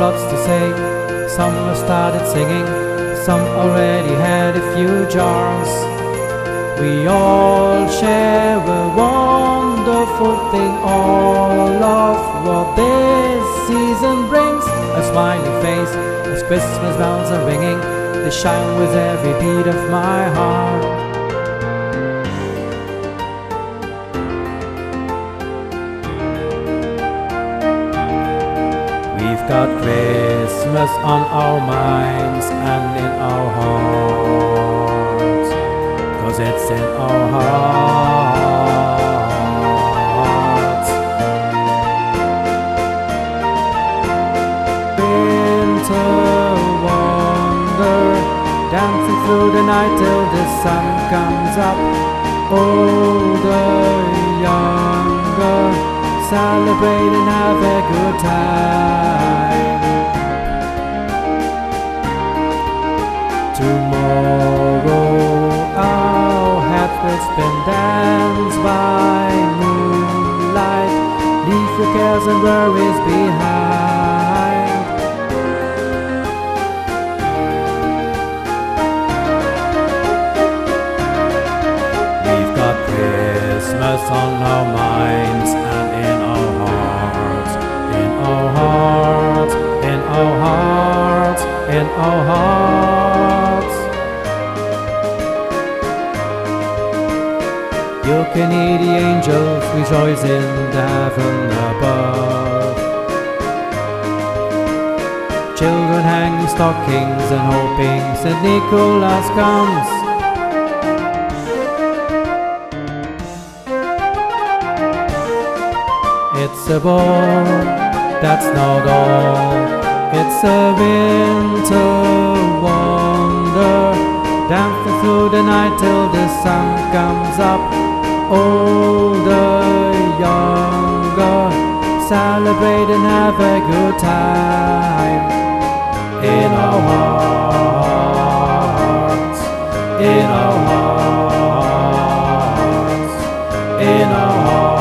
lots to say. Some have started singing, some already had a few jars. We all share a wonderful thing, all of what this season brings. A smiling face as Christmas bells are ringing, they shine with every beat of my heart. We've got Christmas on our minds and in our hearts, 'cause it's in our hearts. Winter wonder, dancing through the night till the sun comes up. Older, younger, celebrate and have a good time. Tomorrow our heads will spin, dance by moonlight. Leave your cares and worries behind. We've got Christmas on our minds and in our hearts, in our hearts, in our hearts, in our hearts. You can hear the angels rejoice in the heaven above. Children hanging stockings and hoping St. Nicholas comes. It's a ball, that's not all. It's a winter wonder, dancing through the night till the sun comes up. Older, younger, celebrate and have a good time. In our hearts, in our hearts, in our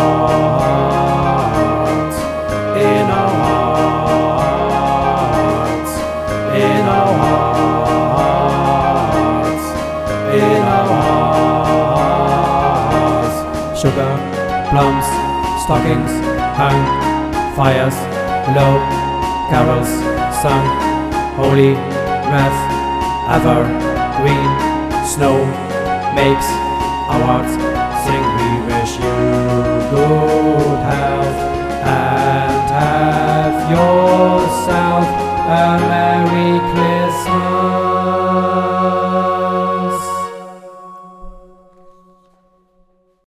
hearts, in our hearts, in our hearts, in our hearts. Sugar, plums, stockings hung, fires low, carols sung, holy wrath, evergreen snow makes our hearts sing. We wish you good health.